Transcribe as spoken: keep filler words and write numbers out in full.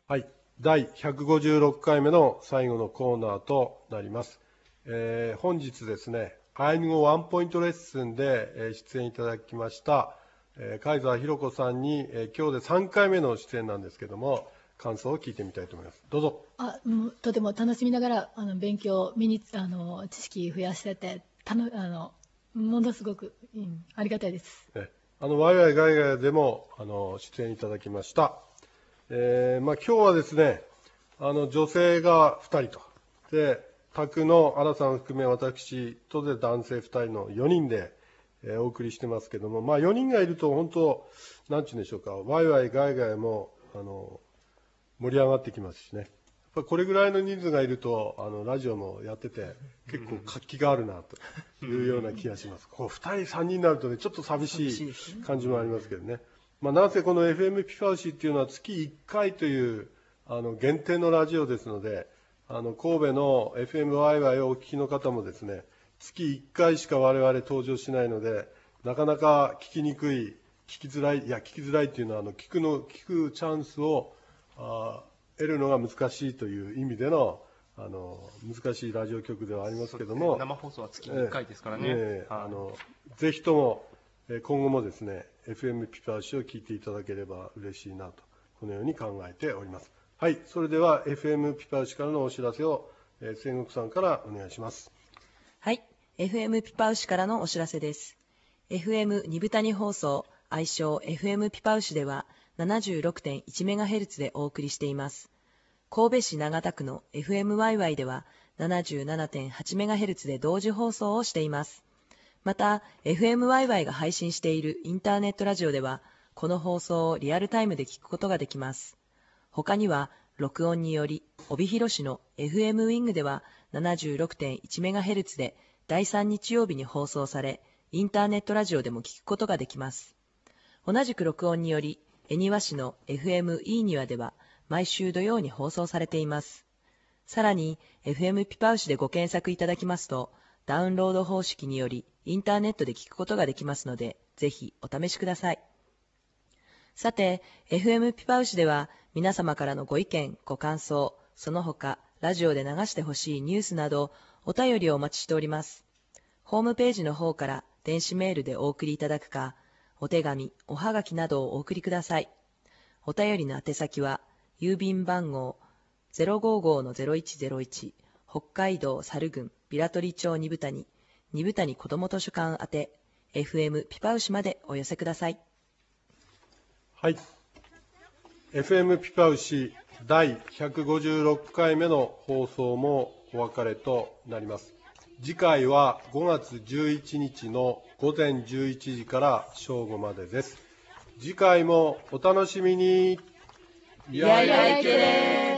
はい、だいひゃくごじゅうろっかいめの最後のコーナーとなります。えー、本日ですね、アイヌ語ワンポイントレッスンで出演いただきました、えー、貝沢ひろ子さんに、えー、今日でさんかいめの出演なんですけども、感想を聞いてみたいと思います。どうぞ。 あ、もうとても楽しみながらあの勉強、身にあの知識増やしてて、たのあのものすごく、うん、ありがたいです。 ね、あのワイワイガイガイでもあの出演いただきました。えーまあ、今日はですね、あの女性がふたりと、で、宅の新さん含め私とで男性ふたりのよにんで、えーお送りしてますけども、まあ、よにんがいると本当、なんていうんでしょうか、ワイワイガイガイもあの盛り上がってきますしね。やっぱこれぐらいの人数がいると、あのラジオもやってて、結構活気があるなというような気がします。こうふたり、さんにんになるとね、ちょっと寂しい感じもありますけどね。まあ、なんせこの エフエム ピファウシっていうのは月いっかいというあの限定のラジオですので、あの神戸の エフエムワイワイをお聞きの方もですね、月いっかいしか我々登場しないので、なかなか聞きにくい、聞きづらい、いや、聞きづらいっていうのは、あの聞くの、聞くチャンスをあ得るのが難しいという意味での、あの難しいラジオ局ではありますけども、 ね、生放送は月にいっかいですからね。 えーあのぜひとも今後もですね、エフエム ピパウシを聞いていただければ嬉しいなと、このように考えております。はい、それでは エフエム ピパウシからのお知らせを、えー、仙国さんからお願いします。 はい、エフエム ピパウシからのお知らせです。エフエム 二部谷放送、愛称 エフエム ピパウシでは ななじゅうろくてんいちメガヘルツ でお送りしています。神戸市長田区の エフエムワイワイ では ななじゅうななてんはちメガヘルツ で同時放送をしています。また、エフエムワイワイ が配信しているインターネットラジオでは、この放送をリアルタイムで聞くことができます。他には、録音により、帯広市の エフエム ウィングでは ななじゅうろくてんいちメガヘルツ でだいさん日曜日に放送され、インターネットラジオでも聞くことができます。同じく録音により、恵庭市の エフエム イーニワでは毎週土曜に放送されています。さらに、エフエム ピパウシでご検索いただきますと、ダウンロード方式によりインターネットで聞くことができますので、ぜひお試しください。さて、エフエム ピパウシでは皆様からのご意見、ご感想、その他、ラジオで流してほしいニュースなど、お便りをお待ちしております。ホームページの方から電子メールでお送りいただくか、お手紙、おはがきなどをお送りください。お便りの宛先は、郵便番号 ゼロごーごーのゼロいちゼロいち 北海道猿郡平取町二部谷二部谷子ども図書館宛て エフエム ピパウシまでお寄せください。 はい、エフエム ピパウシだいひゃくごじゅうろっかいめの放送もお別れとなります。次回はごがつじゅういちにちのごぜんじゅういちじから正午までです。次回もお楽しみに。 やいやいけれー